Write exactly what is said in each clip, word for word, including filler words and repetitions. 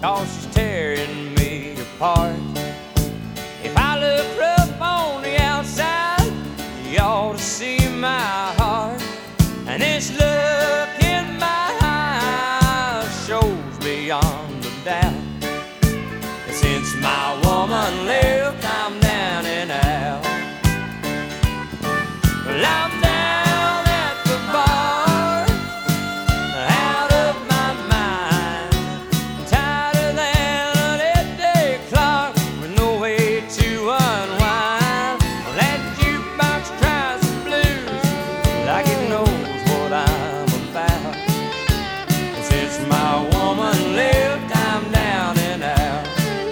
'cause she's tearing me apart. If I look rough on the outside, you ought to see my heart. And this look in my eyes shows beyond a doubt. And since my woman left, I'm down and out. Well, I'm down at the bar, out of my mind, tighter than an eight-day clock, with no way to unwind. Well, that jukebox cries the blues like it knows what I'm about. And since my woman left, I'm down and out.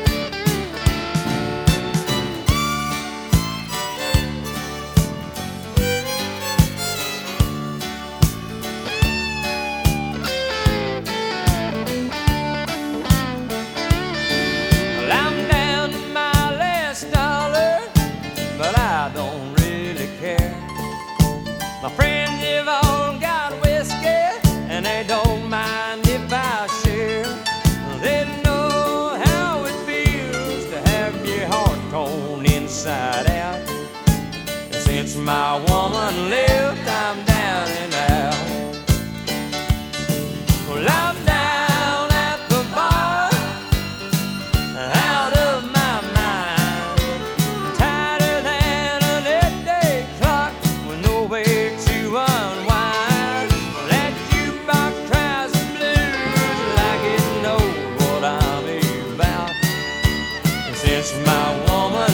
Well, I'm down to my last dollar, but I don't really care. My friends have all got whiskey, and they don't mind if I share. They know how it feels to have your heart torn inside out. And since my woman left, I'm down and out. Well, I'm down at the bar, out of my mind, tighter than an eight-day clock, with no way to unwind. Well, that jukebox cries the blues like it knows what I'm about. And since my woman